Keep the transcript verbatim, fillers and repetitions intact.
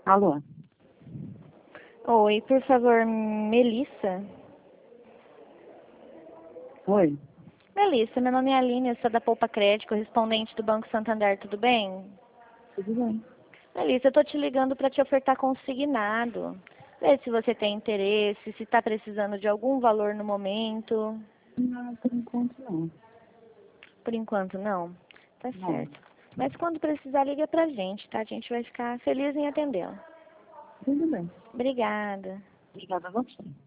Alô? Oi, por favor, Melissa? Oi? Melissa, meu nome é Aline, eu sou da Poupa Crédito, correspondente do Banco Santander, tudo bem? Tudo bem. Melissa, eu tô te ligando para te ofertar consignado. Ver se você tem interesse, se está precisando de algum valor no momento. Não, por enquanto não. Por enquanto, não? Tá Não. certo. Mas quando precisar, liga pra gente, tá? A gente vai ficar feliz em atendê-la. Tudo bem. Obrigada. Obrigada a você.